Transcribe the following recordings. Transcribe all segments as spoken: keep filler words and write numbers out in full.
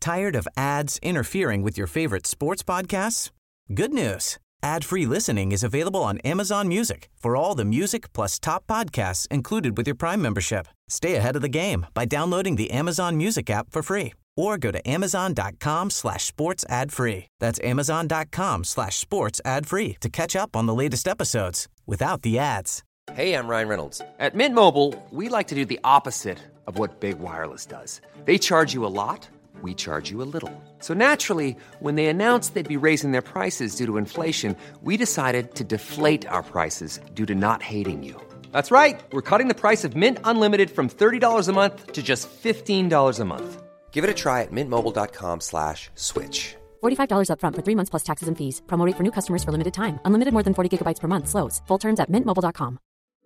Tired of ads interfering with your favorite sports podcasts? Good news. Ad-free listening is available on Amazon Music for all the music plus top podcasts included with your Prime membership. Stay ahead of the game by downloading the Amazon Music app for free or go to amazon.com slash sports ad free. That's amazon.com slash sports ad free to catch up on the latest episodes without the ads. Hey, I'm Ryan Reynolds. At Mint Mobile, we like to do the opposite of what Big Wireless does. They charge you a lot. We charge you a little. So naturally, when they announced they'd be raising their prices due to inflation, we decided to deflate our prices due to not hating you. That's right. We're cutting the price of Mint Unlimited from thirty dollars a month to just fifteen dollars a month. Give it a try at mintmobile.com slash switch. forty-five dollars up front for three months plus taxes and fees. Promo rate for new customers for limited time. Unlimited more than forty gigabytes per month. Slows full terms at mint mobile dot com.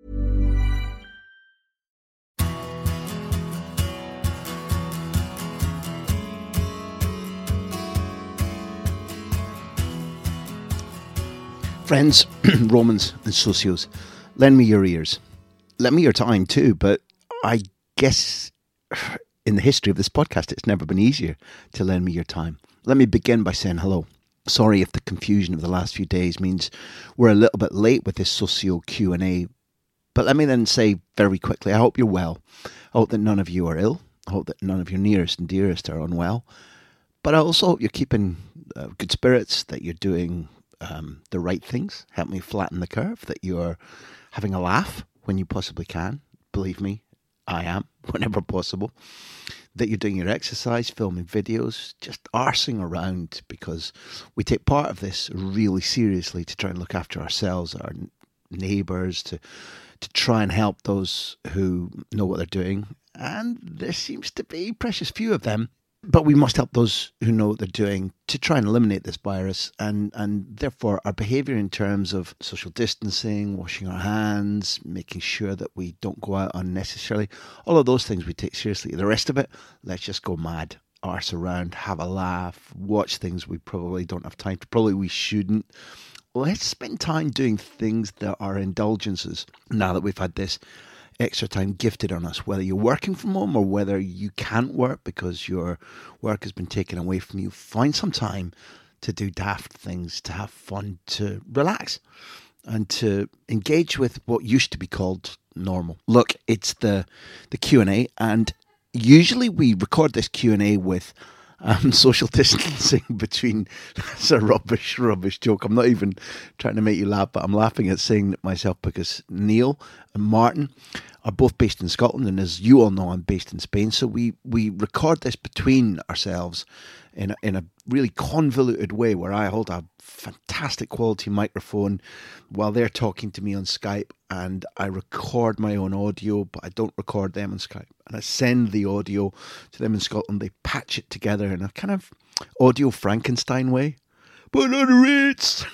Friends, Romans and socios, lend me your ears. Lend me your time too, but I guess in the history of this podcast, it's never been easier to lend me your time. Let me begin by saying hello. Sorry if the confusion of the last few days means we're a little bit late with this socio Q and A, but let me then say very quickly, I hope you're well. I hope that none of you are ill. I hope that none of your nearest and dearest are unwell. But I also hope you're keeping uh, good spirits, that you're doing Um, the right things, help me flatten the curve, that you're having a laugh when you possibly can. Believe me, I am, whenever possible. That you're doing your exercise, filming videos, just arsing around, because we take part of this really seriously to try and look after ourselves, our neighbours, to, to try and help those who know what they're doing. And there seems to be precious few of them. But we must help those who know what they're doing to try and eliminate this virus, and, and therefore our behaviour in terms of social distancing, washing our hands, making sure that we don't go out unnecessarily, all of those things we take seriously. The rest of it, let's just go mad, arse around, have a laugh, watch things we probably don't have time to, probably we shouldn't. Let's spend time doing things that are indulgences now that we've had this extra time gifted on us, whether you're working from home or whether you can't work because your work has been taken away from you. Find some time to do daft things, to have fun, to relax, and to engage with what used to be called normal. Look, it's the the Q and A, and usually we record this Q and A with Um, social distancing between. That's a rubbish, rubbish joke. I'm not even trying to make you laugh, but I'm laughing at saying it myself because Neil and Martin are both based in Scotland, and as you all know, I'm based in Spain. So we, we record this between ourselves in a, in a really convoluted way, where I hold a fantastic quality microphone while they're talking to me on Skype, and I record my own audio, but I don't record them on Skype. And I send the audio to them in Scotland. They patch it together in a kind of audio Frankenstein way, but on rates.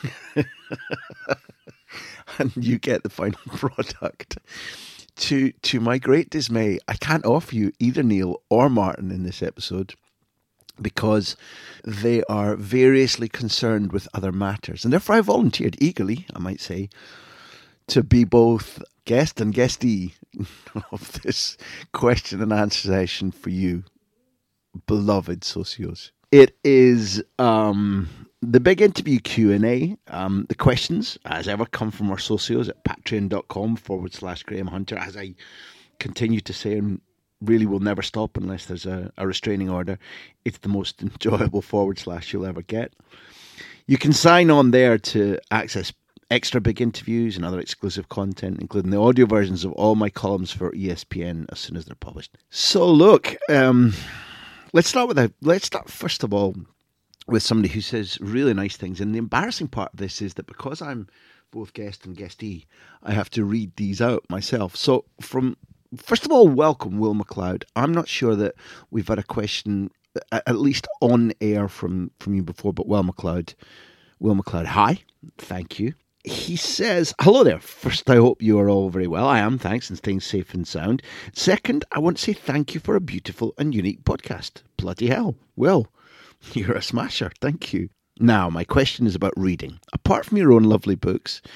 And you get the final product. To to my great dismay, I can't offer you either Neil or Martin in this episode, because they are variously concerned with other matters. And therefore I volunteered eagerly, I might say, to be both guest and guestee of this question and answer session for you, beloved socios. It is um, the big interview Q and A. Um, the questions, as ever, come from our socios at patreon.com forward slash Graham Hunter, as I continue to say, and really will never stop unless there's a, a restraining order. It's the most enjoyable forward slash you'll ever get. You can sign on there to access extra big interviews and other exclusive content, including the audio versions of all my columns for E S P N as soon as they're published. So look, um, let's start with a, let's start first of all with somebody who says really nice things. And the embarrassing part of this is that because I'm both guest and guestee, I have to read these out myself. So from First of all, welcome, Will McLeod. I'm not sure that we've had a question, at least on air, from, from you before, but Will McLeod, Will McLeod, hi, thank you. He says, hello there. First, I hope you are all very well. I am, thanks, and staying safe and sound. Second, I want to say thank you for a beautiful and unique podcast. Bloody hell. Will, you're a smasher. Thank you. Now, my question is about reading. Apart from your own lovely books,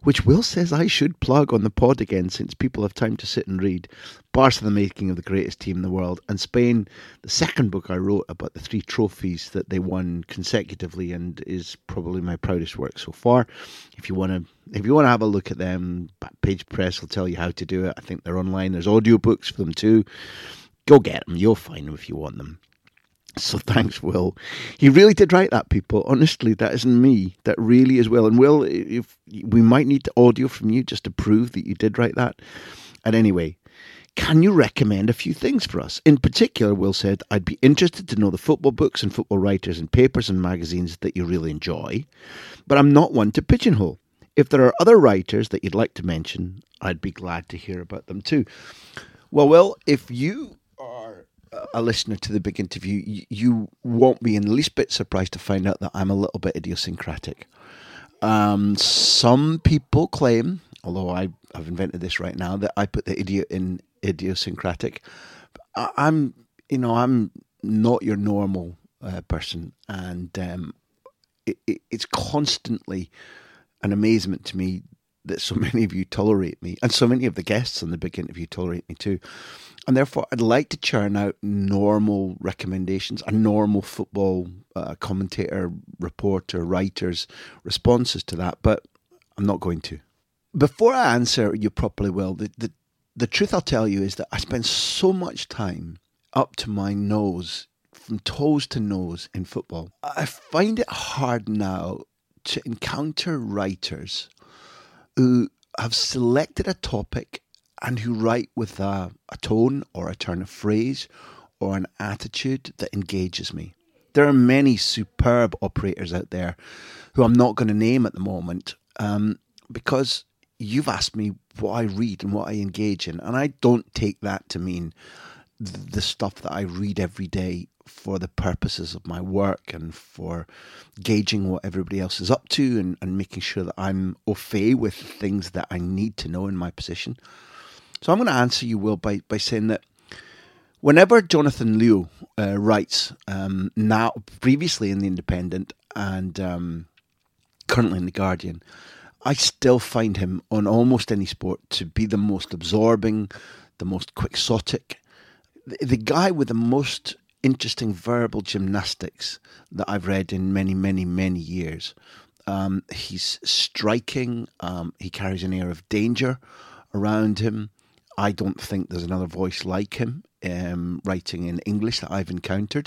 which Will says I should plug on the pod again since people have time to sit and read. Barca, the Making of the Greatest Team in the World, and Spain, the second book I wrote about the three trophies that they won consecutively, and is probably my proudest work so far. If you want to if you want to have a look at them, Page Press will tell you how to do it. I think they're online. There's audiobooks for them too. Go get them. You'll find them if you want them. So thanks, Will. He really did write that, people. Honestly, that isn't me. That really is Will. And Will, if we might need audio from you just to prove that you did write that. And anyway, can you recommend a few things for us? In particular, Will said, I'd be interested to know the football books and football writers and papers and magazines that you really enjoy, but I'm not one to pigeonhole. If there are other writers that you'd like to mention, I'd be glad to hear about them too. Well, Will, if you are a listener to the big interview, you won't be in the least bit surprised to find out that I'm a little bit idiosyncratic. Um, some people claim, although I have invented this right now, that I put the idiot in idiosyncratic. I'm, you know, I'm not your normal uh, person, and um, it, it, it's constantly an amazement to me that so many of you tolerate me, and so many of the guests on the big interview tolerate me too. And therefore, I'd like to churn out normal recommendations, a normal football uh, commentator, reporter, writer's responses to that, but I'm not going to. Before I answer you properly, Will, the, the, the truth I'll tell you is that I spend so much time up to my nose, from toes to nose in football. I find it hard now to encounter writers who have selected a topic and who write with a, a tone or a turn of phrase or an attitude that engages me. There are many superb operators out there who I'm not going to name at the moment um, because you've asked me what I read and what I engage in, and I don't take that to mean the stuff that I read every day for the purposes of my work and for gauging what everybody else is up to and, and making sure that I'm au fait with things that I need to know in my position. So I'm going to answer you, Will, by, by saying that whenever Jonathan Liew uh, writes, um, now previously in The Independent and um, currently in The Guardian, I still find him on almost any sport to be the most absorbing, the most quixotic, the, the guy with the most interesting verbal gymnastics that I've read in many, many, many years. Um, he's striking. Um, he carries an air of danger around him. I don't think there's another voice like him um, writing in English that I've encountered.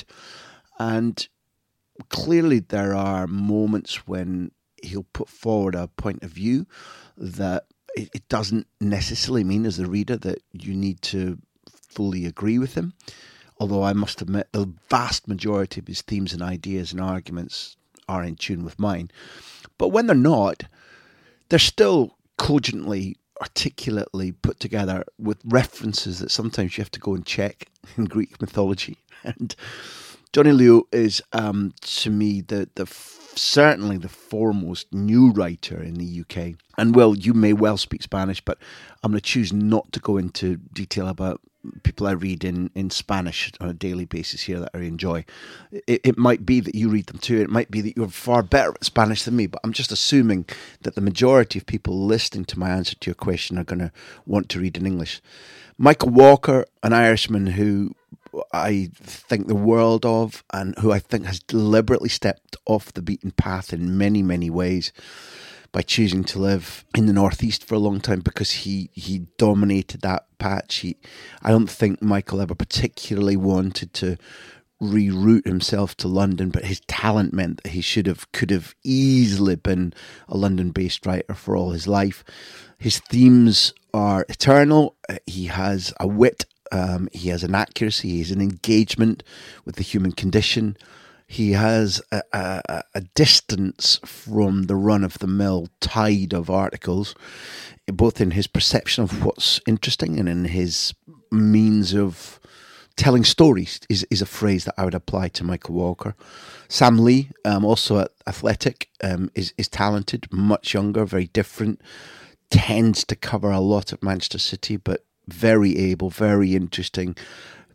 And clearly there are moments when he'll put forward a point of view that it, it doesn't necessarily mean as the reader that you need to fully agree with him. Although I must admit the vast majority of his themes and ideas and arguments are in tune with mine. But when they're not, they're still cogently, articulately put together with references that sometimes you have to go and check in Greek mythology. And Johnny Liew is, um, to me, the the certainly the foremost new writer in the U K. And, Will, you may well speak Spanish, but I'm going to choose not to go into detail about people I read in, in Spanish on a daily basis here that I enjoy. It, it might be that you read them too. It might be that you're far better at Spanish than me, but I'm just assuming that the majority of people listening to my answer to your question are going to want to read in English. Michael Walker, an Irishman who I think the world of and who I think has deliberately stepped off the beaten path in many, many ways by choosing to live in the Northeast for a long time because he, he dominated that patch. He, I don't think Michael ever particularly wanted to reroute himself to London, but his talent meant that he should have, could have easily been a London-based writer for all his life. His themes are eternal. He has a wit. Um, he has an accuracy. He has an engagement with the human condition. He has a, a, a distance from the run-of-the-mill tide of articles, both in his perception of what's interesting and in his means of telling stories, is, is a phrase that I would apply to Michael Walker. Sam Lee, um, also athletic, um, is, is talented, much younger, very different, tends to cover a lot at Manchester City, but very able, very interesting,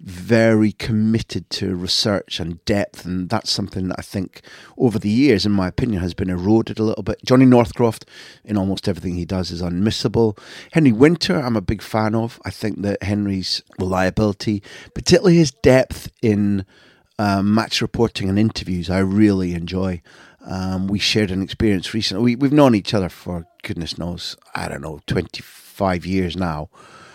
very committed to research and depth, and that's something that I think over the years, in my opinion, has been eroded a little bit. Johnny Northcroft, in almost everything he does, is unmissable. Henry Winter, I'm a big fan of. I think that Henry's reliability, particularly his depth in um, match reporting and interviews, I really enjoy. Um, we shared an experience recently. We, we've known each other for, goodness knows, I don't know, twenty-five years now.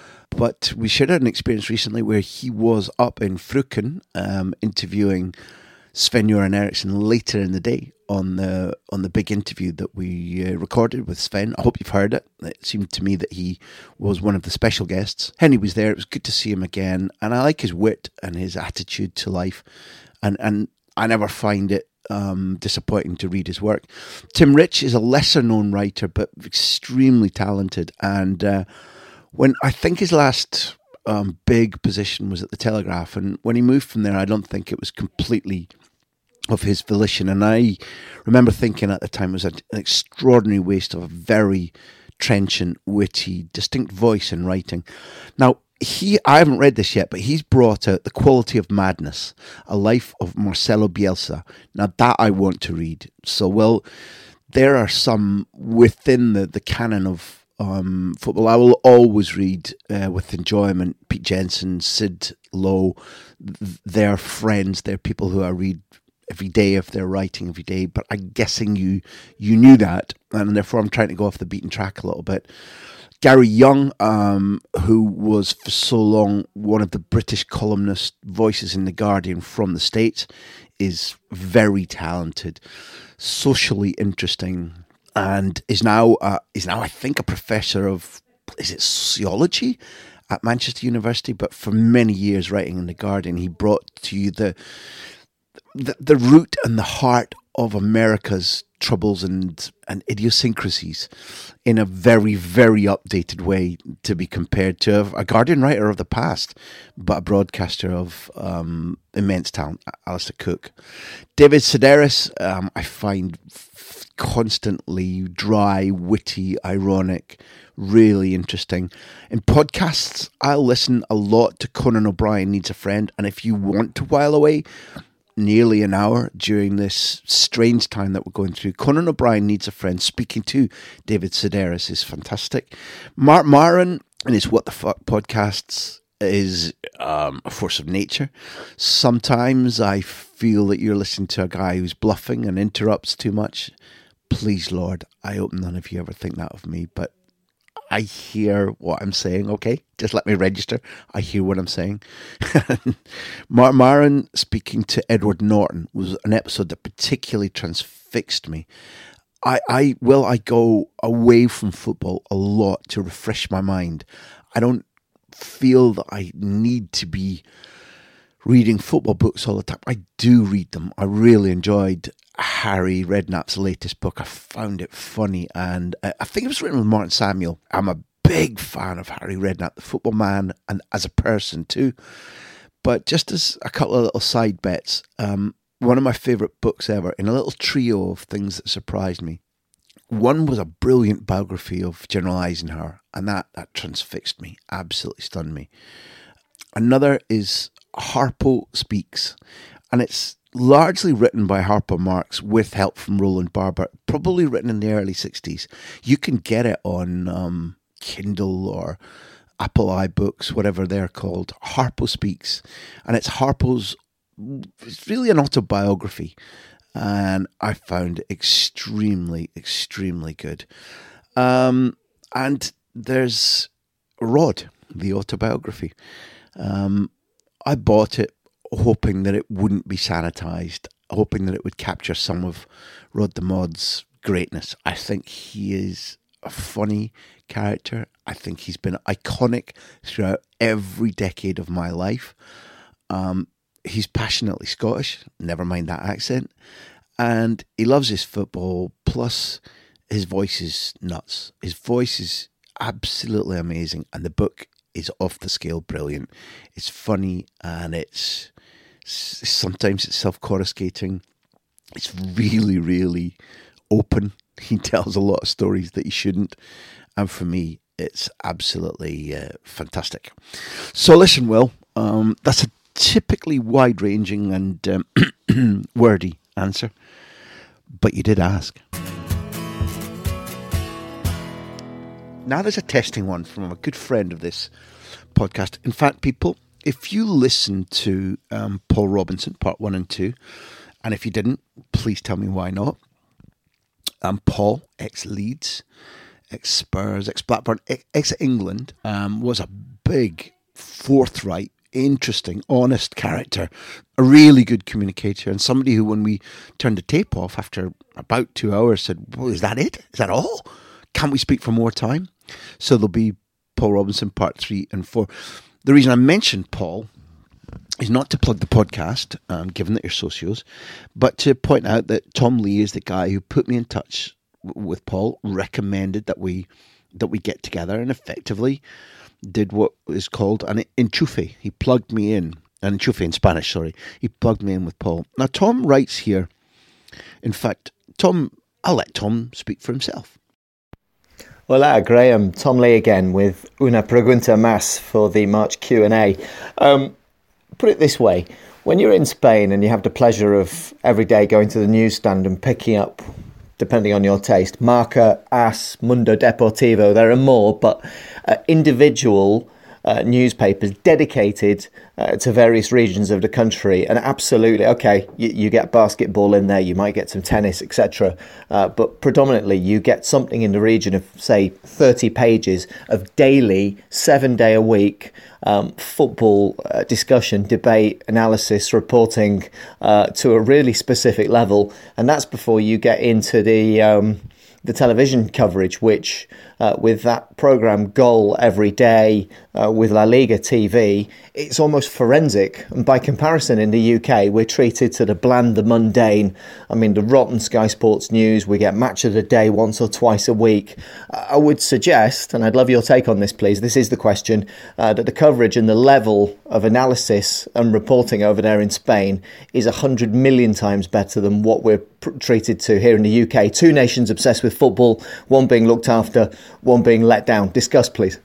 But we shared an experience recently where he was up in Fruken um, interviewing Sven-Göran Eriksson later in the day on the on the big interview that we uh, recorded with Sven. I hope you've heard it. It seemed to me that he was one of the special guests. Henry was there. It was good to see him again. And I like his wit and his attitude to life. And, and I never find it um, disappointing to read his work. Tim Rich is a lesser-known writer, but extremely talented. And uh, when I think his last um, big position was at the Telegraph, and when he moved from there, I don't think it was completely of his volition. And I remember thinking at the time it was an extraordinary waste of a very trenchant, witty, distinct voice in writing. Now, he I haven't read this yet, but he's brought out The Quality of Madness, A Life of Marcelo Bielsa. Now, that I want to read. So, well, there are some within the, the canon of Um, football I will always read uh, with enjoyment. Pete Jensen, Sid Lowe, th- they're friends. They're people who I read every day if they're writing every day. But I'm guessing you you knew that, and therefore I'm trying to go off the beaten track a little bit. Gary Young, um, who was for so long one of the British columnist voices in The Guardian from the States, is very talented, socially interesting, and is now, uh, is now, I think, a professor of, is it sociology at Manchester University? But for many years, writing in The Guardian, he brought to you the the, the root and the heart of America's troubles and, and idiosyncrasies in a very, very updated way, to be compared to a Guardian writer of the past, but a broadcaster of um, immense talent, Alistair Cook. David Sedaris, um, I find f- constantly dry, witty, ironic, really interesting. In podcasts, I'll listen a lot to Conan O'Brien Needs a Friend, and if you want to while away nearly an hour during this strange time that we're going through, Conan O'Brien Needs a Friend, speaking to David Sedaris, is fantastic. Mark Maron and his What the Fuck podcasts is um, a force of nature. Sometimes I feel that you're listening to a guy who's bluffing and interrupts too much. Please, Lord, I hope none of you ever think that of me, but I hear what I'm saying, okay? Just let me register. I hear what I'm saying. Mark Maron speaking to Edward Norton was an episode that particularly transfixed me. I, I will I go away from football a lot to refresh my mind. I don't feel that I need to be reading football books all the time. I do read them. I really enjoyed Harry Redknapp's latest book. I found it funny, and I think it was written with Martin Samuel. I'm a big fan of Harry Redknapp, the football man, and as a person too. But just as a couple of little side bets, um, one of my favourite books ever, in a little trio of things that surprised me. One was a brilliant biography of General Eisenhower, and that, that transfixed me, absolutely stunned me. Another is Harpo Speaks, and it's largely written by Harpo Marx with help from Roland Barber, probably written in the early sixties. You can get it on um, Kindle or Apple iBooks, whatever they're called. Harpo Speaks, and it's Harpo's, it's really an autobiography, and I found it extremely, extremely good. Um, and there's Rod, the autobiography. Um, I bought it hoping that it wouldn't be sanitized, hoping that it would capture some of Rod the Mod's greatness. I think he is a funny character. I think he's been iconic throughout every decade of my life. Um, he's passionately Scottish, never mind that accent, and he loves his football, plus his voice is nuts. His voice is absolutely amazing, and the book is off the scale brilliant. It's funny, and it's sometimes it's self-coruscating. It's really, really open. He tells a lot of stories that he shouldn't, and for me, it's absolutely uh, fantastic. So listen, Will, um, that's a typically wide-ranging and um, wordy answer, but you did ask. Now there's a testing one from a good friend of this podcast. In fact, people, if you listen to um, Paul Robinson, part one and two, and if you didn't, please tell me why not. Um, Paul, ex-Leeds, ex-Spurs, ex-Blackburn, ex-England, um, was a big, forthright, interesting, honest character, a really good communicator, and somebody who, when we turned the tape off after about two hours, said, well, is that it? Is that all? Can't we speak for more time? So there'll be Paul Robinson part three and four. The reason I mentioned Paul is not to plug the podcast, um, given that you're socios, but to point out that Tom Lee is the guy who put me in touch w- with Paul, recommended that we that we get together, and effectively did what is called an enchufe. He plugged me in, an enchufe in Spanish, sorry. He plugged me in with Paul. Now, Tom writes here, in fact, Tom, I'll let Tom speak for himself. Hola, Graham. Tom Lee again with una pregunta más for the March Q and A. Um, put it this way. When you're in Spain and you have the pleasure of every day going to the newsstand and picking up, depending on your taste, Marca, AS, Mundo Deportivo, there are more, but uh, individual uh, newspapers dedicated uh, to various regions of the country. And absolutely, okay, you, you get basketball in there, you might get some tennis, et cetera. Uh, but predominantly you get something in the region of, say, thirty pages of daily, seven day a week um, football uh, discussion, debate, analysis, reporting uh, to a really specific level. And that's before you get into the um, the television coverage, which uh, with that programme Goal every day, uh, with La Liga T V, it's almost forensic. And by comparison, in the U K, we're treated to the bland, the mundane. I mean, the rotten Sky Sports News, we get Match of the Day once or twice a week. I would suggest, and I'd love your take on this, please, this is the question, uh, that the coverage and the level of analysis and reporting over there in Spain is a hundred million times better than what we're pr- treated to here in the U K. Two nations obsessed with football, one being looked after, one being let down. Discuss, please.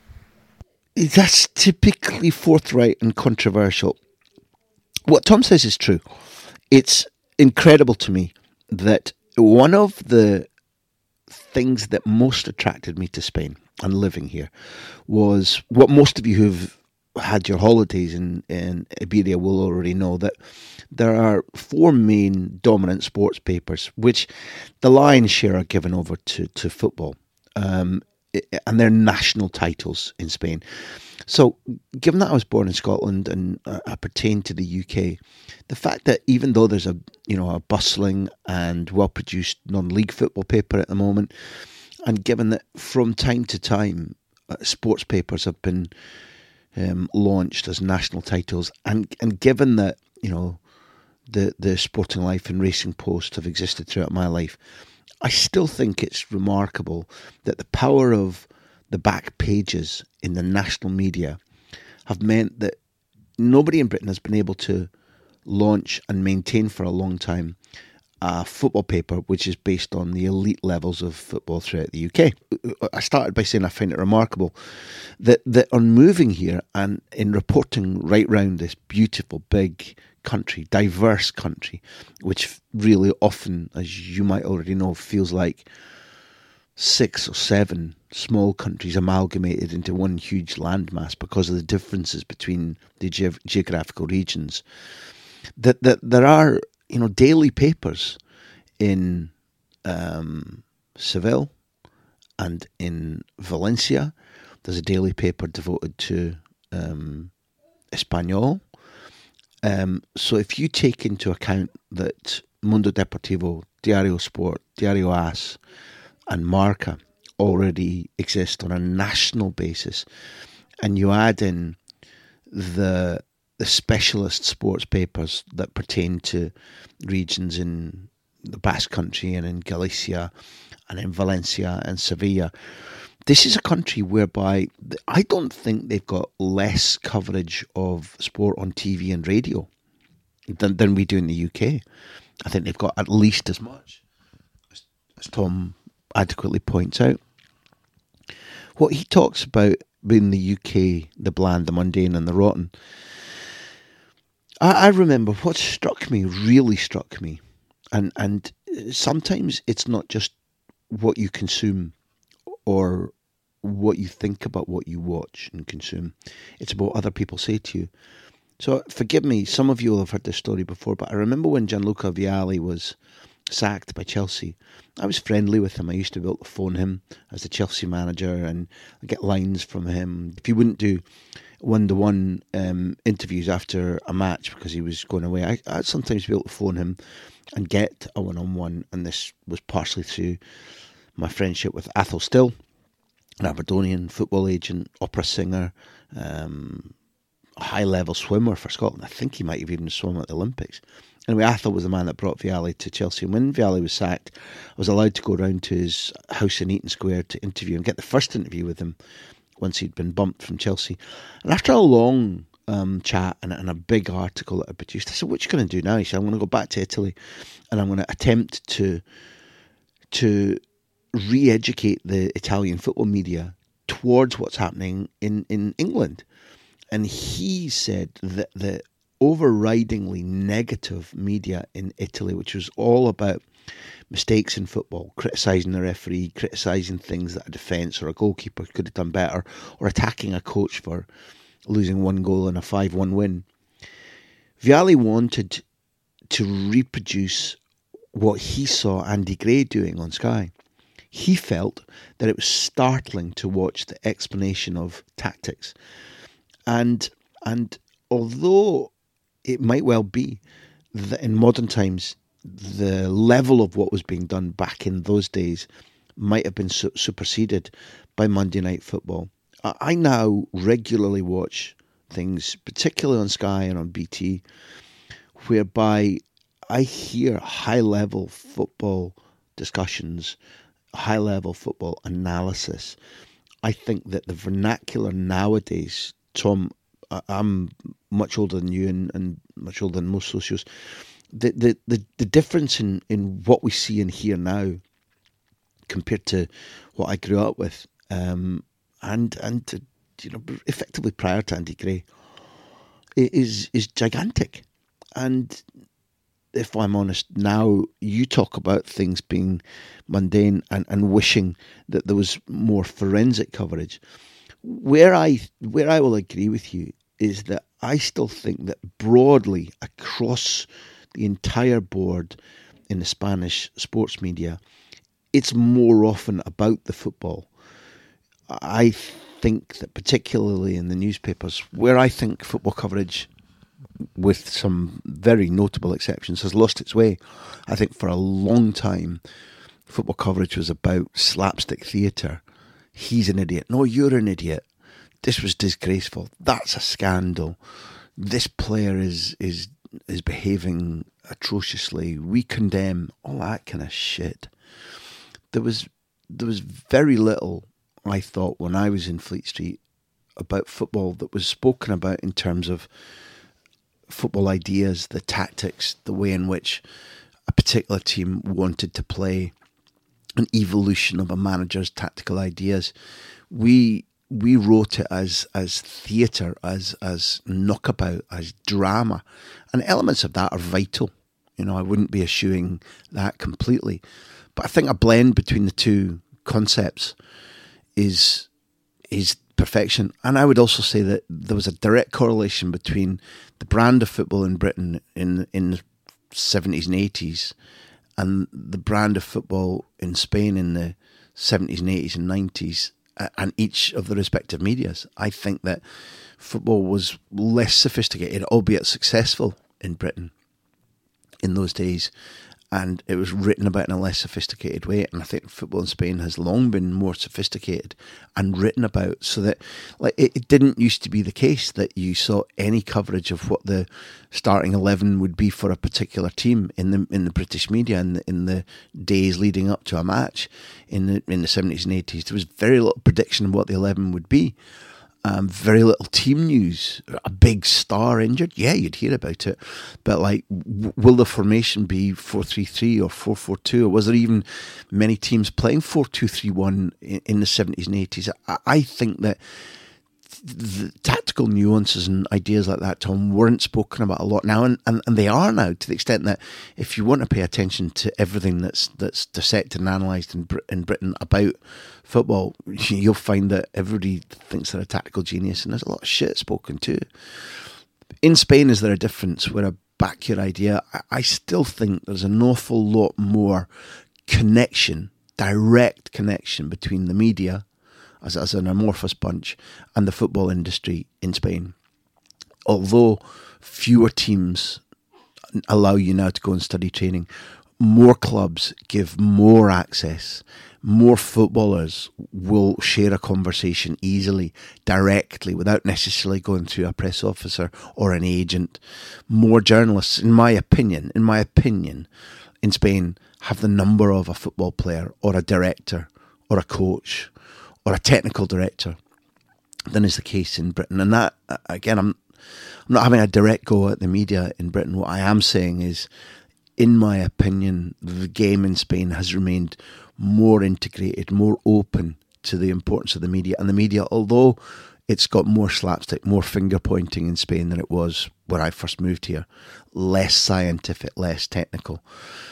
That's typically forthright and controversial. What Tom says is true. It's incredible to me that one of the things that most attracted me to Spain and living here was what most of you who've had your holidays in, in Iberia will already know, that there are four main dominant sports papers, which the lion's share are given over to, to football. Um, and they're national titles in Spain. So, given that I was born in Scotland and uh, I pertain to the U K, the fact that even though there's a you know a bustling and well-produced non-league football paper at the moment, and given that from time to time uh, sports papers have been um, launched as national titles, and and given that you know the the Sporting Life and Racing Post have existed throughout my life, I still think it's remarkable that the power of the back pages in the national media have meant that nobody in Britain has been able to launch and maintain for a long time a football paper which is based on the elite levels of football throughout the U K. I started by saying I find it remarkable that, that on moving here and in reporting right round this beautiful, big country, diverse country, which really often, as you might already know, feels like six or seven small countries amalgamated into one huge landmass because of the differences between the ge- geographical regions. That that there are, you know, daily papers in um, Seville and in Valencia. There's a daily paper devoted to um, Espanyol. Um, so if you take into account that Mundo Deportivo, Diario Sport, Diario AS and Marca already exist on a national basis, and you add in the the specialist sports papers that pertain to regions in the Basque Country and in Galicia and in Valencia and Sevilla, this is a country whereby I don't think they've got less coverage of sport on T V and radio than, than we do in the U K. I think they've got at least as much, as, as Tom adequately points out. What he talks about being the U K, the bland, the mundane and the rotten, I, I remember what struck me, really struck me, and and sometimes it's not just what you consume or what you think about what you watch and consume. It's about what other people say to you. So forgive me, some of you will have heard this story before, but I remember when Gianluca Vialli was sacked by Chelsea. I was friendly with him. I used to be able to phone him as the Chelsea manager and get lines from him. If he wouldn't do one-to-one um, interviews after a match because he was going away, I, I'd sometimes be able to phone him and get a one-on-one, and this was partially through my friendship with Athol Still, an Aberdonian football agent, opera singer, um, a high-level swimmer for Scotland. I think he might have even swum at the Olympics. Anyway, Athol was the man that brought Vialli to Chelsea. And when Vialli was sacked, I was allowed to go round to his house in Eaton Square to interview and get the first interview with him once he'd been bumped from Chelsea. And after a long um, chat and, and a big article that I produced, I said, what are you going to do now? He said, I'm going to go back to Italy and I'm going to attempt to to re-educate the Italian football media towards what's happening in, in England. And he said that the overridingly negative media in Italy, which was all about mistakes in football, criticising the referee, criticising things that a defence or a goalkeeper could have done better, or attacking a coach for losing one goal in a five one win. Vialli wanted to reproduce what he saw Andy Gray doing on Sky. He felt that it was startling to watch the explanation of tactics. And and although it might well be that in modern times the level of what was being done back in those days might have been su- superseded by Monday Night Football, I, I now regularly watch things, particularly on Sky and on B T, whereby I hear high-level football discussions, high-level football analysis. I think that the vernacular nowadays, Tom, I'm much older than you and, and much older than most socios. The, the the the difference in, in what we see and hear now compared to what I grew up with, um, and and you know, effectively prior to Andy Gray, is is gigantic. And if I'm honest, now you talk about things being mundane and, and wishing that there was more forensic coverage. Where I where I will agree with you is that I still think that broadly across the entire board in the Spanish sports media, it's more often about the football. I think that particularly in the newspapers, where I think football coverage, with some very notable exceptions, has lost its way. I think for a long time, football coverage was about slapstick theatre. He's an idiot. No, you're an idiot. This was disgraceful. That's a scandal. This player is is is behaving atrociously. We condemn all that kind of shit. There was there was very little, I thought, when I was in Fleet Street about football that was spoken about in terms of football ideas, the tactics, the way in which a particular team wanted to play, an evolution of a manager's tactical ideas. We we wrote it as as theatre, as as knockabout, as drama, and elements of that are vital. You know, I wouldn't be eschewing that completely, but I think a blend between the two concepts is is perfection. And I would also say that there was a direct correlation between the brand of football in Britain in in the seventies and eighties and the brand of football in Spain in the seventies and eighties and nineties, and each of the respective medias. I think that football was less sophisticated, albeit successful, in Britain in those days, and it was written about in a less sophisticated way. And I think football in Spain has long been more sophisticated and written about, so that like it, it didn't used to be the case that you saw any coverage of what the starting eleven would be for a particular team in the in the British media in the, in the days leading up to a match in the in the seventies and eighties. There was very little prediction of what the eleven would be. Um, very little team news. A big star injured, yeah, you'd hear about it. But like, w- will the formation be four three three or four four two? Or was there even many teams playing four two three one in, in the seventies and eighties? I, I think that the tactical tactical nuances and ideas like that, Tom, weren't spoken about a lot now, and, and, and they are now, to the extent that if you want to pay attention to everything that's that's dissected and analysed in, Brit- in Britain about football, you'll find that everybody thinks they're a tactical genius, and there's a lot of shit spoken too. In Spain, is there a difference where I back your idea? I, I still think there's an awful lot more connection, direct connection between the media as, as an amorphous bunch and the football industry in Spain. Although fewer teams allow you now to go and study training, more clubs give more access. More footballers will share a conversation easily, directly, without necessarily going through a press officer or an agent. More journalists, in my opinion, in my opinion, in Spain, have the number of a football player or a director or a coach or a technical director than is the case in Britain. And that, again, I'm, I'm not having a direct go at the media in Britain. What I am saying is, in my opinion, the game in Spain has remained more integrated, more open to the importance of the media. And the media, although it's got more slapstick, more finger pointing in Spain than it was when I first moved here, less scientific, less technical,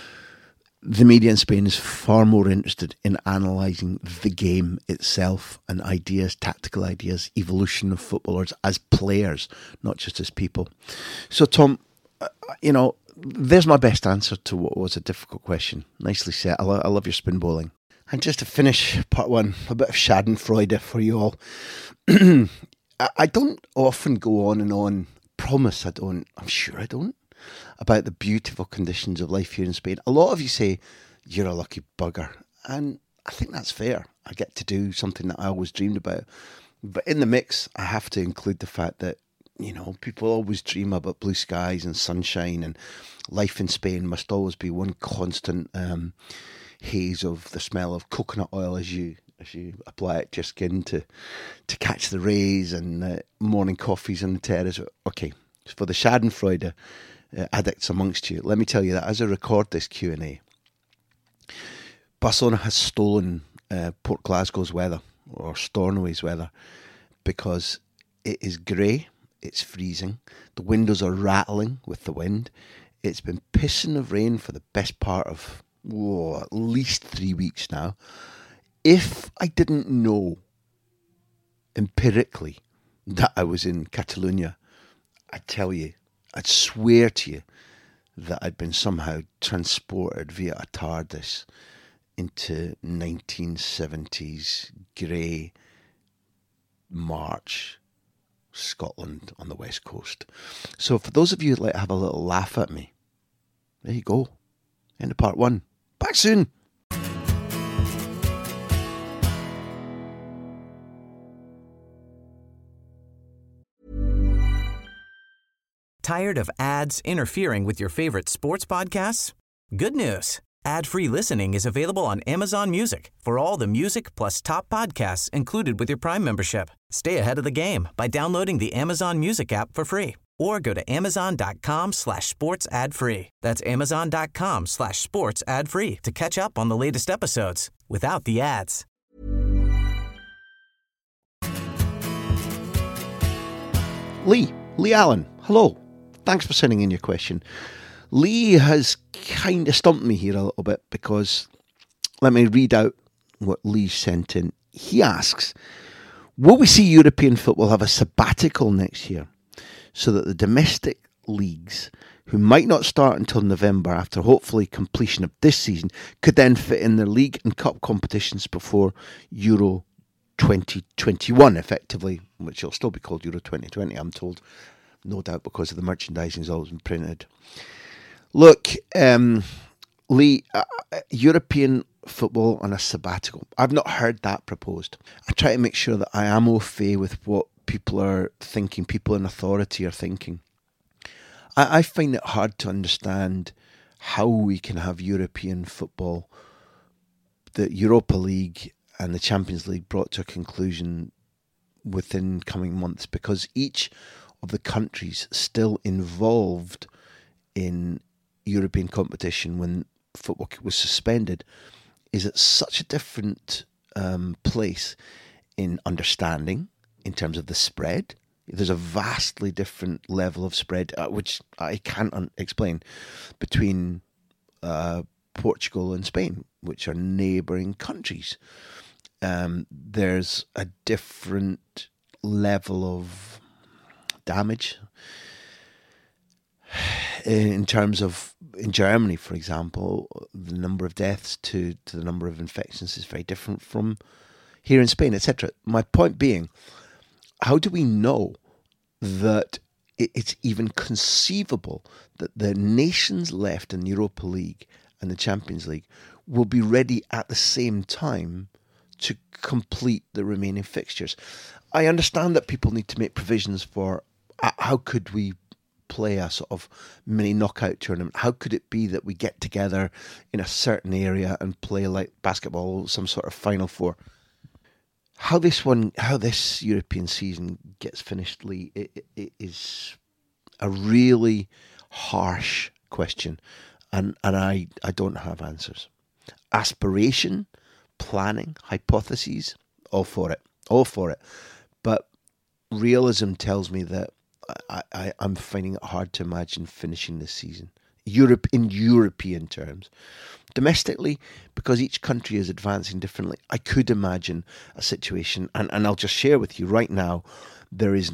the media in Spain is far more interested in analysing the game itself and ideas, tactical ideas, evolution of footballers as players, not just as people. So, Tom, you know, there's my best answer to what was a difficult question. Nicely set. I, lo- I love your spin bowling. And just to finish part one, a bit of Schadenfreude for you all. I, I don't often go on and on, promise I don't, I'm sure I don't, about the beautiful conditions of life here in Spain. A lot of you say, you're a lucky bugger. And I think that's fair. I get to do something that I always dreamed about. But in the mix, I have to include the fact that, you know, people always dream about blue skies and sunshine, and life in Spain must always be one constant um, haze of the smell of coconut oil as you as you apply it to your skin to to catch the rays, and uh, morning coffees on the terrace. Okay, for the Schadenfreude uh, addicts amongst you, let me tell you that as I record this Q and A, Barcelona has stolen uh, Port Glasgow's weather, or Stornoway's weather, because it is grey. It's freezing. The windows are rattling with the wind. It's been pissing of rain for the best part of whoa, at least three weeks now. If I didn't know empirically that I was in Catalonia, I'd tell you, I'd swear to you that I'd been somehow transported via a TARDIS into nineteen seventies grey March Scotland on the west coast. So for those of you who'd like to have a little laugh at me, there you go. End of part one. Back soon. Tired of ads interfering with your favorite sports podcasts? Good news. Ad-free listening is available on Amazon Music for all the music plus top podcasts included with your Prime membership. Stay ahead of the game by downloading the Amazon Music app for free, or go to amazon.com slash sports ad free. That's amazon.com slash sports ad free to catch up on the latest episodes without the ads. Lee, Lee Allen, hello. Thanks for sending in your question. Lee has kind of stumped me here a little bit, because let me read out what Lee sent in. He asks, will we see European football have a sabbatical next year so that the domestic leagues, who might not start until November after hopefully completion of this season, could then fit in their league and cup competitions before Euro twenty twenty-one, effectively, which will still be called Euro twenty twenty, I'm told, no doubt because of the merchandising has always been printed. Look, um, Lee, uh, European football on a sabbatical. I've not heard that proposed. I try to make sure that I am au fait with what people are thinking, people in authority are thinking. I, I find it hard to understand how we can have European football, the Europa League and the Champions League, brought to a conclusion within coming months, because each of the countries still involved in European competition when football was suspended is at such a different um, place in understanding, in terms of the spread, There's a vastly different level of spread, uh, which I can't un- explain, between uh, Portugal and Spain, which are neighbouring countries. Um, there's a different level of damage in terms of, in Germany, for example, the number of deaths to, to the number of infections is very different from here in Spain, et cetera. My point being, how do we know that it's even conceivable that the nations left in the Europa League and the Champions League will be ready at the same time to complete the remaining fixtures? I understand that people need to make provisions for uh, how could we play a sort of mini knockout tournament? How could it be that we get together in a certain area and play like basketball, some sort of Final Four? How this one, how this European season gets finished, Lee, it, it is a really harsh question, and and I, I don't have answers. Aspiration, planning, hypotheses, all for it, all for it. But realism tells me that I, I, I'm finding it hard to imagine finishing this season. Europe in European terms. Domestically, because each country is advancing differently, I could imagine a situation, and, and I'll just share with you right now, there is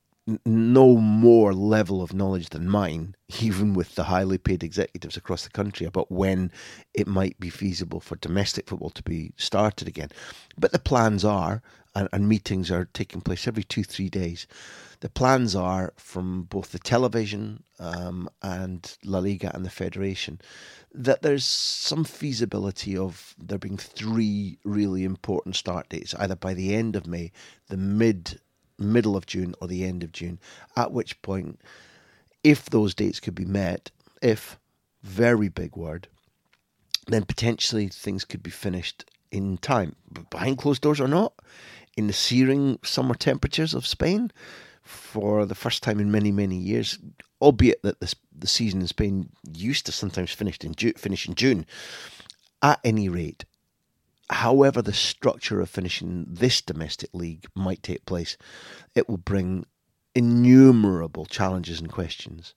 no more level of knowledge than mine, even with the highly paid executives across the country, about when it might be feasible for domestic football to be started again. But the plans are, and, and meetings are taking place every two, three days, the plans are from both the television um, and La Liga and the Federation that there's some feasibility of there being three really important start dates, either by the end of May, the mid middle of June, or the end of June, at which point, if those dates could be met, if, very big word, then potentially things could be finished in time. Behind closed doors or not, in the searing summer temperatures of Spain, for the first time in many, many years, albeit that this, the season in Spain used to sometimes finish in, Ju- finish in June. At any rate, however the structure of finishing this domestic league might take place, it will bring innumerable challenges and questions.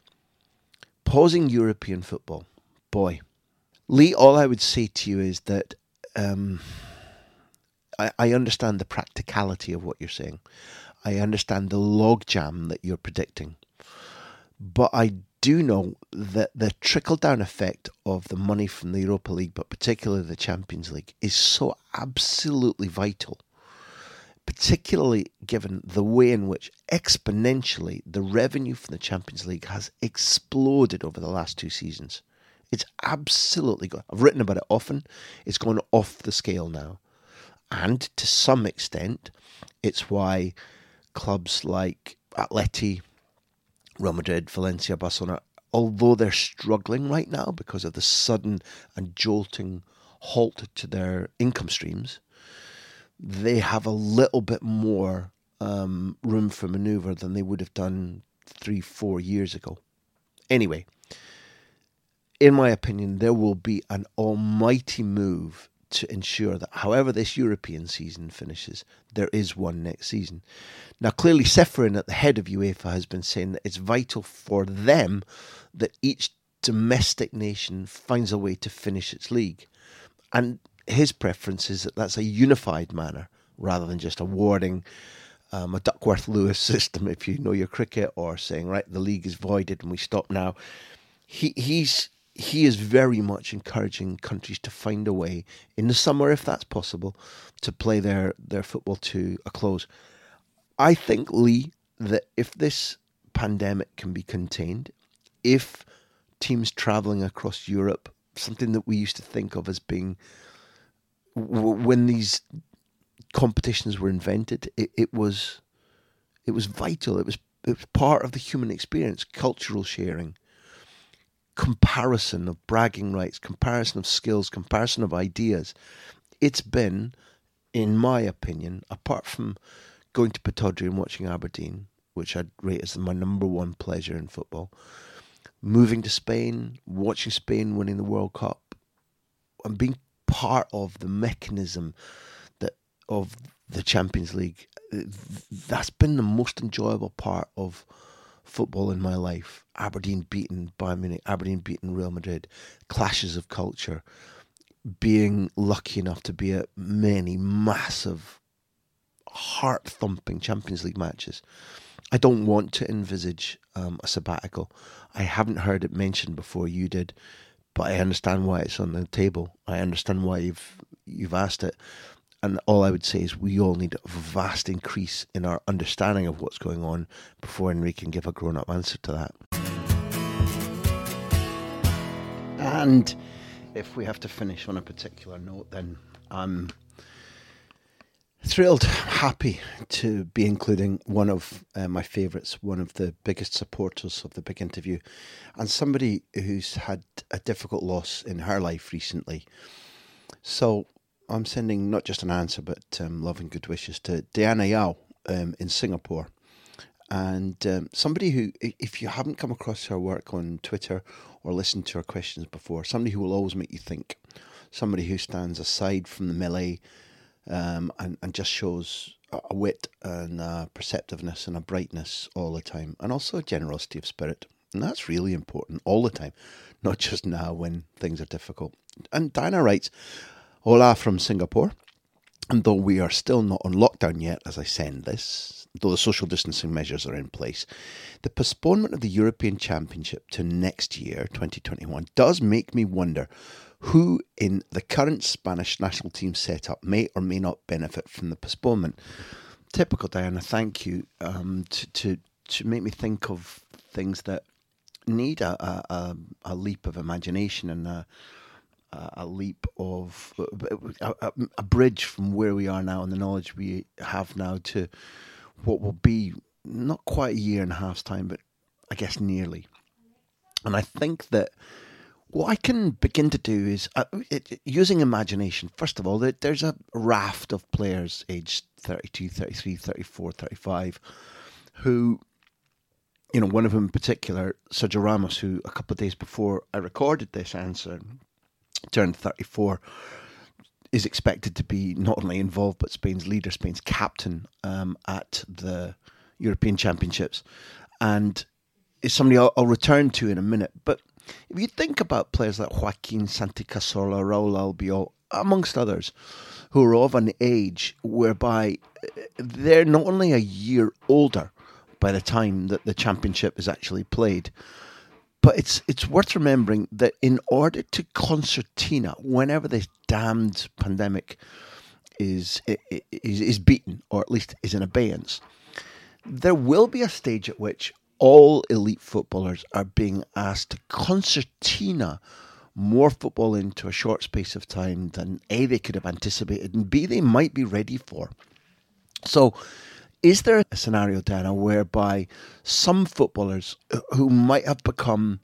Pausing European football, boy. Lee, all I would say to you is that um, I, I understand the practicality of what you're saying. I understand the logjam that you're predicting. But I do know that the trickle-down effect of the money from the Europa League, but particularly the Champions League, is so absolutely vital, particularly given the way in which exponentially the revenue from the Champions League has exploded over the last two seasons. It's absolutely gone. I've written about it often. It's gone off the scale now. And to some extent, it's why clubs like Atleti, Real Madrid, Valencia, Barcelona, although they're struggling right now because of the sudden and jolting halt to their income streams, they have a little bit more um, room for manoeuvre than they would have done three, four years ago. Anyway, in my opinion, there will be an almighty move to ensure that however this European season finishes, there is one next season. Now, clearly, Ceferin at the head of UEFA has been saying that it's vital for them that each domestic nation finds a way to finish its league. And his preference is that that's a unified manner, rather than just awarding um, a Duckworth-Lewis system, if you know your cricket, or saying, right, the league is voided and we stop now. He he's... He is very much encouraging countries to find a way, in the summer if that's possible, to play their, their football to a close. I think, Lee, that if this pandemic can be contained, if teams travelling across Europe, something that we used to think of as being, w- when these competitions were invented, it, it was it was vital. It was, it was part of the human experience, cultural sharing, comparison of bragging rights, comparison of skills, comparison of ideas. It's been, in my opinion, apart from going to Pittodrie and watching Aberdeen, which I'd rate as my number one pleasure in football, moving to Spain, watching Spain winning the World Cup, and being part of the mechanism that of the Champions League. that's been the most enjoyable part of football in my life. Aberdeen beating Bayern Munich, Aberdeen beating Real Madrid, clashes of culture, being lucky enough to be at many massive, heart-thumping Champions League matches. I don't want to envisage um, a sabbatical. I haven't heard it mentioned before, you did, but I understand why it's on the table. I understand why you've you've asked it. And all I would say is we all need a vast increase in our understanding of what's going on before Enrique can give a grown-up answer to that. And if we have to finish on a particular note, then I'm thrilled, happy to be including one of uh, my favourites, one of the biggest supporters of The Big Interview, and somebody who's had a difficult loss in her life recently. So I'm sending not just an answer, but um, love and good wishes to Diana Yao um, in Singapore. And um, somebody who, if you haven't come across her work on Twitter or listened to her questions before, somebody who will always make you think, somebody who stands aside from the melee um, and, and just shows a wit and a perceptiveness and a brightness all the time, and also a generosity of spirit. And that's really important all the time, not just now when things are difficult. And Diana writes, Hola from Singapore, and though we are still not on lockdown yet as I send this, though the social distancing measures are in place, the postponement of the European Championship to next year, twenty twenty-one, does make me wonder who in the current Spanish national team setup may or may not benefit from the postponement. Typical, Diana, thank you, um, to, to, to make me think of things that need a, a, a leap of imagination and a a leap of a, a, a bridge from where we are now and the knowledge we have now to what will be not quite a year and a half's time, but I guess nearly. And I think that what I can begin to do is uh, it, using imagination. First of all, there's a raft of players aged thirty-two, thirty-three, thirty-four, thirty-five who, you know, one of them in particular, Sergio Ramos, who a couple of days before I recorded this answer turned thirty-four, is expected to be not only involved but Spain's leader, Spain's captain um, at the European Championships, and is somebody I'll, I'll return to in a minute. But if you think about players like Joaquin, Santi Cazorla, Raul Albiol, amongst others, who are of an age whereby they're not only a year older by the time that the championship is actually played, but it's it's worth remembering that in order to concertina, whenever this damned pandemic is, is is beaten, or at least is in abeyance, there will be a stage at which all elite footballers are being asked to concertina more football into a short space of time than A, they could have anticipated, and B, they might be ready for. So is there a scenario, Dana, whereby some footballers who might have become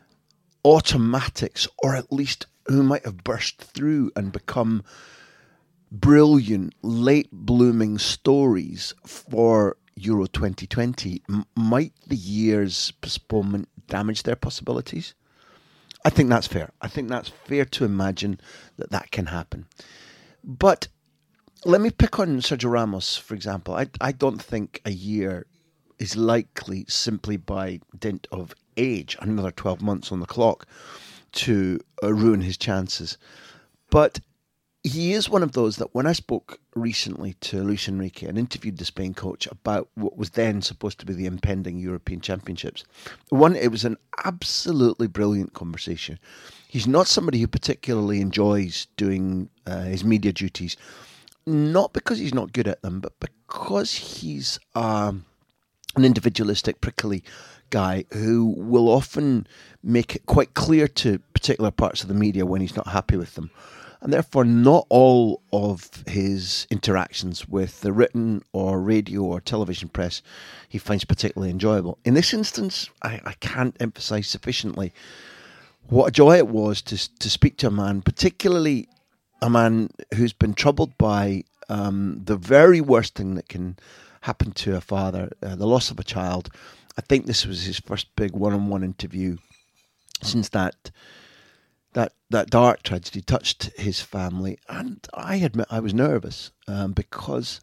automatics, or at least who might have burst through and become brilliant, late-blooming stories for Euro twenty twenty, m- might the year's postponement damage their possibilities? I think that's fair. I think that's fair to imagine that that can happen. But let me pick on Sergio Ramos, for example. I, I don't think a year is likely, simply by dint of age, another twelve months on the clock, to uh, ruin his chances. But he is one of those that when I spoke recently to Luis Enrique and interviewed the Spain coach about what was then supposed to be the impending European Championships, one, it was an absolutely brilliant conversation. He's not somebody who particularly enjoys doing uh, his media duties, not because he's not good at them, but because he's um, an individualistic, prickly guy who will often make it quite clear to particular parts of the media when he's not happy with them. And therefore, not all of his interactions with the written or radio or television press he finds particularly enjoyable. In this instance, I, I can't emphasise sufficiently what a joy it was to to speak to a man, particularly a man who's been troubled by um, the very worst thing that can happen to a father, uh, the loss of a child. I think this was his first big one-on-one interview since that that that dark tragedy touched his family. And I admit I was nervous um, because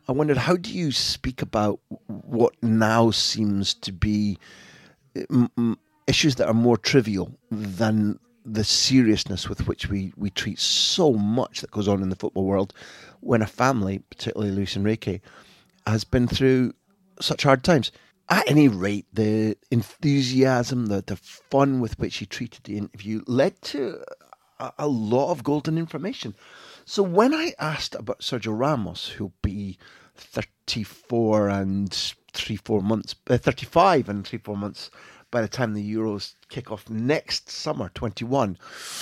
I wondered, how do you speak about what now seems to be m- issues that are more trivial than the seriousness with which we, we treat so much that goes on in the football world when a family, particularly Luis Enrique, has been through such hard times? At any rate, the enthusiasm, the, the fun with which he treated the interview led to a, a lot of golden information. So when I asked about Sergio Ramos, who'll be thirty-four and three, four months, uh, thirty-five and three, four months by the time the Euros kick off next summer, twenty-one,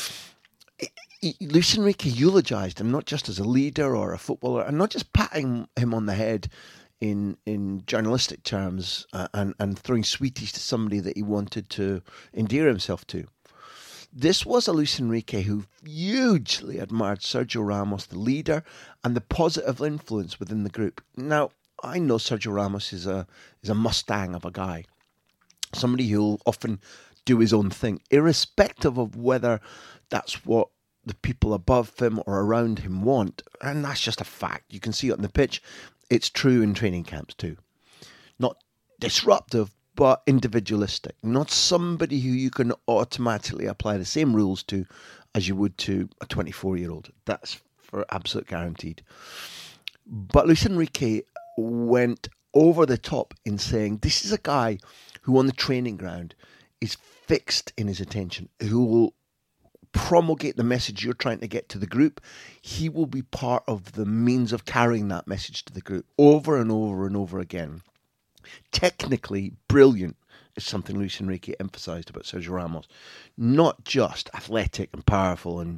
Luis Enrique eulogised him not just as a leader or a footballer, and not just patting him on the head in in journalistic terms uh, and, and throwing sweeties to somebody that he wanted to endear himself to. This was a Luis Enrique who hugely admired Sergio Ramos, the leader, and the positive influence within the group. Now, I know Sergio Ramos is a is a Mustang of a guy, somebody who'll often do his own thing, irrespective of whether that's what the people above him or around him want. And that's just a fact. You can see it on the pitch. It's true in training camps too. Not disruptive, but individualistic. Not somebody who you can automatically apply the same rules to as you would to a twenty-four-year-old. That's for absolute guaranteed. But Luis Enrique went over the top in saying this is a guy who on the training ground is fixed in his attention, who will promulgate the message you're trying to get to the group. He will be part of the means of carrying that message to the group over and over and over again. Technically brilliant is something Luis Enrique emphasised about Sergio Ramos. Not just athletic and powerful and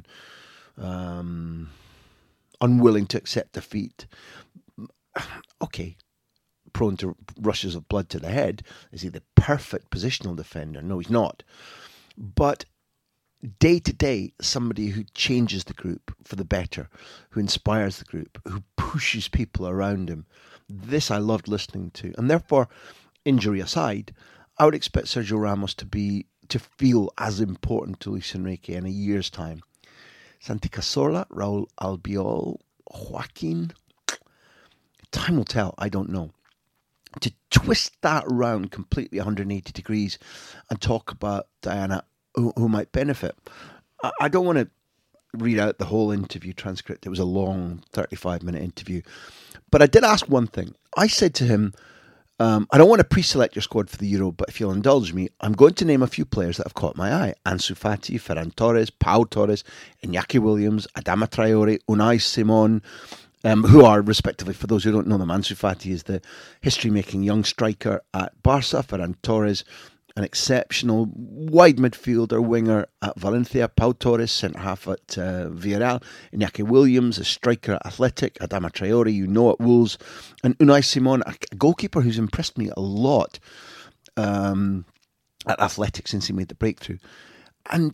um, unwilling to accept defeat. Okay, prone to rushes of blood to the head. Is he the perfect positional defender? No, he's not. But day to day, somebody who changes the group for the better, who inspires the group, who pushes people around him. This I loved listening to. And therefore, injury aside, I would expect Sergio Ramos to be to feel as important to Luis Enrique in a year's time. Santi Cazorla, Raul Albiol, Joaquin. Time will tell, I don't know. To twist that around completely one hundred eighty degrees and talk about Diana, who, who might benefit. I, I don't want to read out the whole interview transcript. It was a long thirty-five minute interview. But I did ask one thing. I said to him, um, I don't want to pre-select your squad for the Euro, but if you'll indulge me, I'm going to name a few players that have caught my eye. Ansu Fati, Ferran Torres, Pau Torres, Iñaki Williams, Adama Traore, Unai Simon, um, who are respectively, for those who don't know them, Ansu Fati is the history-making young striker at Barca, Ferran Torres, an exceptional wide midfielder, winger at Valencia, Pau Torres, centre-half at uh, Villarreal, Iñaki Williams, a striker at Athletic, Adama Traore, you know, at Wolves, and Unai Simon, a goalkeeper who's impressed me a lot um, at Athletic since he made the breakthrough. And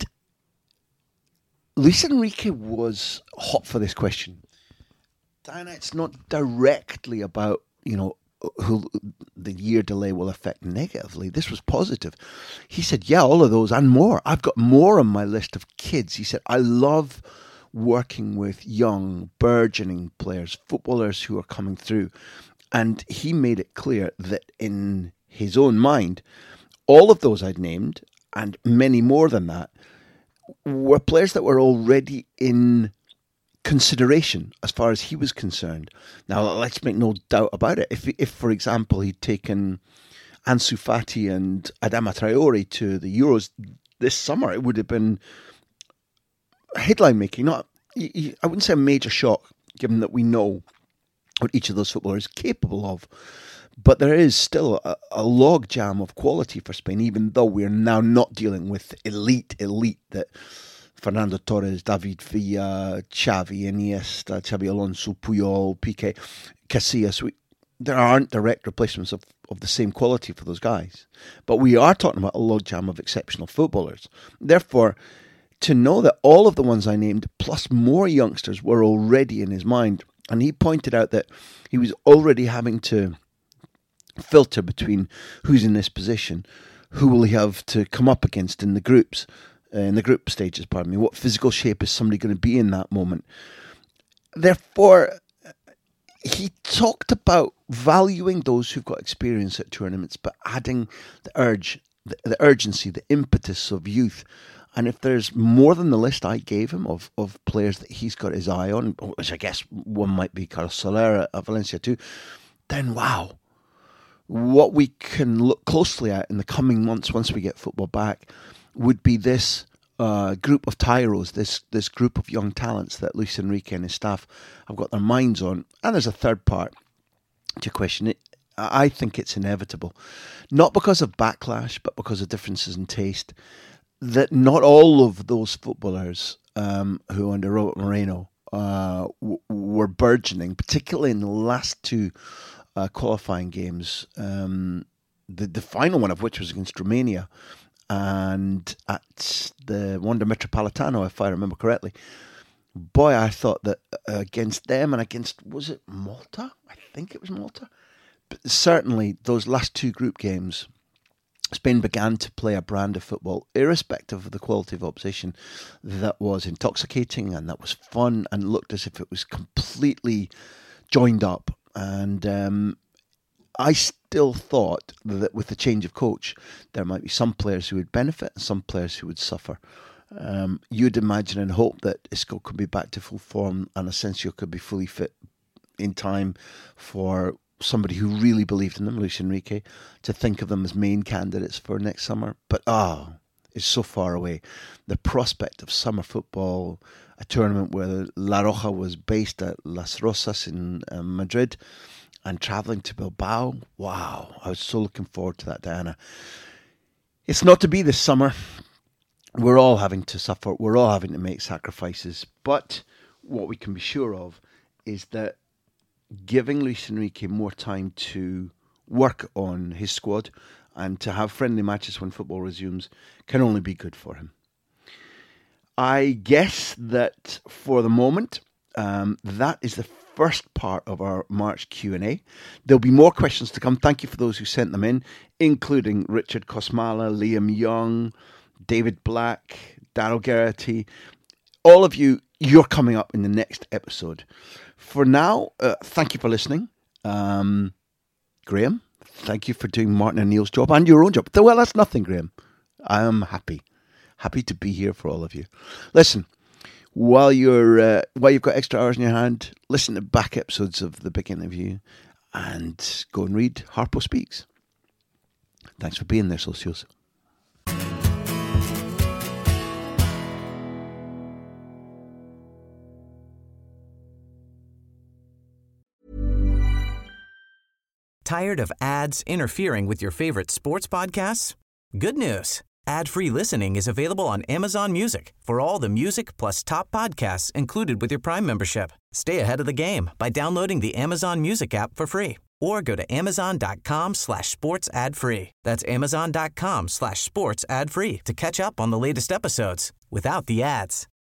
Luis Enrique was hot for this question. Diana, it's not directly about, you know, who the year delay will affect negatively. This was positive. He said, yeah, all of those and more. I've got more on my list of kids. He said, I love working with young, burgeoning players, footballers who are coming through. And he made it clear that in his own mind, all of those I'd named, and many more than that, were players that were already in consideration as far as he was concerned. Now, let's make no doubt about it. If, if for example, he'd taken Ansu Fati and Adama Traore to the Euros this summer, it would have been headline making. Not, I wouldn't say a major shock, given that we know what each of those footballers is capable of. But there is still a, a log jam of quality for Spain, even though we are now not dealing with elite, elite that Fernando Torres, David Villa, Xavi, Iniesta, Xabi Alonso, Puyol, Piqué, Casillas. We, there aren't direct replacements of, of the same quality for those guys. But we are talking about a logjam of exceptional footballers. Therefore, to know that all of the ones I named, plus more youngsters, were already in his mind. And he pointed out that he was already having to filter between who's in this position, who will he have to come up against in the groups, in the group stages, pardon me, what physical shape is somebody going to be in that moment. Therefore, he talked about valuing those who've got experience at tournaments, but adding the urge, the, the urgency, the impetus of youth. And if there's more than the list I gave him of, of players that he's got his eye on, which I guess one might be Carlos Soler at Valencia too, then wow. What we can look closely at in the coming months once we get football back would be this uh, group of tyros, this this group of young talents that Luis Enrique and his staff have got their minds on. And there's a third part to question it. I think it's inevitable, not because of backlash, but because of differences in taste, that not all of those footballers um, who under Robert Moreno uh, w- were burgeoning, particularly in the last two uh, qualifying games, um, the, the final one of which was against Romania, and at the Wanda Metropolitano, if I remember correctly. Boy, I thought that against them and against, was it Malta? I think it was Malta. But certainly those last two group games, Spain began to play a brand of football, irrespective of the quality of opposition, that was intoxicating and that was fun and looked as if it was completely joined up. And um, I still thought that with the change of coach, there might be some players who would benefit and some players who would suffer. Um, you'd imagine and hope that Isco could be back to full form and Asensio could be fully fit in time for somebody who really believed in them, Luis Enrique, to think of them as main candidates for next summer. But ah, oh, it's so far away. The prospect of summer football, a tournament where La Roja was based at Las Rosas in uh, Madrid, and travelling to Bilbao. Wow, I was so looking forward to that, Diana. It's not to be this summer. We're all having to suffer. We're all having to make sacrifices. But what we can be sure of is that giving Luis Enrique more time to work on his squad and to have friendly matches when football resumes can only be good for him. I guess that for the moment, um, that is the first part of our March Q and A. There'll be more questions to come. Thank you for those who sent them in, including Richard Kosmala, Liam Young, David Black, Daryl Garrity. All of you, you're coming up in the next episode. For now, uh, thank you for listening. Um, Graham, thank you for doing Martin and Neil's job and your own job. Well, that's nothing, Graham. I am happy. Happy to be here for all of you. Listen, while you're uh, while you've got extra hours in your hand, listen to back episodes of The Big Interview and go and read Harpo Speaks. Thanks for being there, Socios. Tired of ads interfering with your favorite sports podcasts? Good news. Ad-free listening is available on Amazon Music for all the music plus top podcasts included with your Prime membership. Stay ahead of the game by downloading the Amazon Music app for free or go to amazon.com slash sports ad free. That's amazon.com slash sports ad free to catch up on the latest episodes without the ads.